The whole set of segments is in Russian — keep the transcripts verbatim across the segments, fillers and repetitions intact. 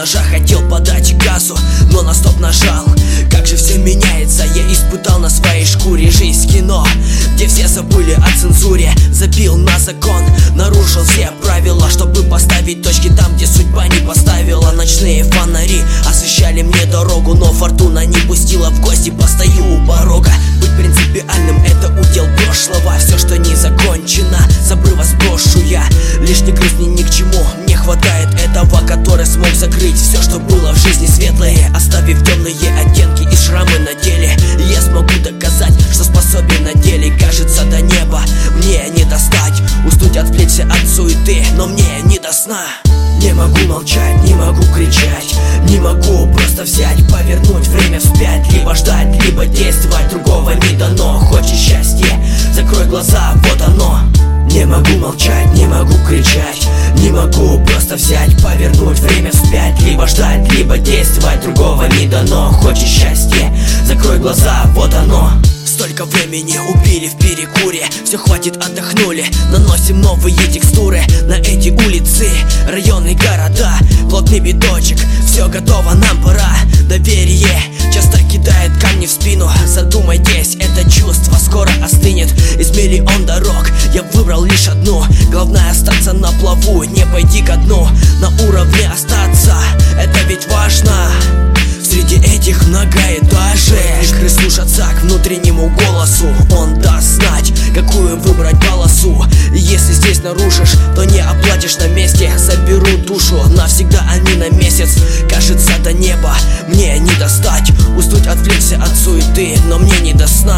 ножа, хотел подать газу, но на стоп нажал. Как же все меняется, я испытал на своей шкуре. Жизнь кино, где все забыли о цензуре. Забил на закон, нарушил все правила, чтобы поставить точки там, где судьба не поставила. Ночные фонари освещали мне дорогу, но фортуна не пустила в гости, постою у порога. Быть принципиальным — это удел прошлого. Все, что не закончено, с обрыва сброшу я. Лишний груз мне ни к чему, мне хватает этого, который смог закрыть все, что было в жизни светлое, оставив темные оттенки и шрамы на теле. И я смогу доказать, что способен на деле. Кажется, до неба мне не достать, уснуть, отвлечься от суеты, но мне не до сна. Не могу молчать, не могу кричать, не могу просто взять, повернуть время вспять. Либо ждать, либо действовать, другого не дано. Хочешь счастье, закрой глаза, вот оно. Не могу молчать, не могу кричать, не могу просто взять, повернуть время вспять. Либо ждать, либо действовать, другого не дано. Хочешь счастье, закрой глаза, вот оно. Столько времени убили в перекуре, все, хватит, отдохнули. Наносим новые текстуры на эти улицы, районы, города, плотный биточек. Все готово, нам пора. Доверие часто кидает камни в спину. Задумайтесь, это чувство скоро остынет. Из миллион дорог я выбрал лишь одну. Главное — остаться на плаву, не пойти ко дну. На уровне остаться, это ведь важно. Среди этих многоэтажек прислушаться к внутреннему голосу. Он даст знать, какую выбрать полосу. И если здесь нарушишь, то не оплатишь на месте. Заберу душу навсегда, они на месяц. Кажется, до неба мне не достать, уснуть, отвлечься от суеты, но мне не до сна.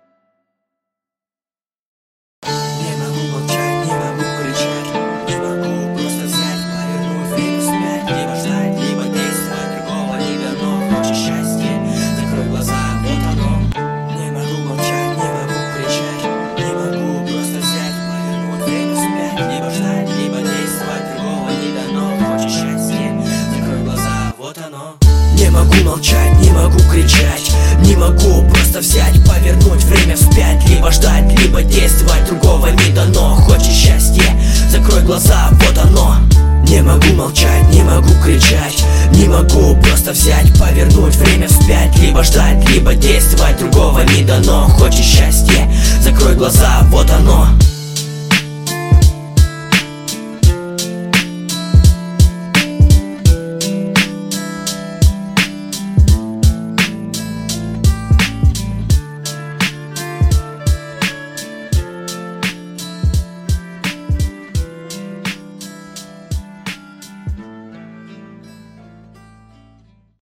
Не могу молчать, не могу кричать, не могу просто взять, повернуть время вспять. Либо ждать, либо действовать, другого не дано. Хочешь счастье, закрой глаза, вот оно. Не могу молчать, не могу кричать, не могу просто взять, повернуть время вспять. Либо ждать, либо действовать, другого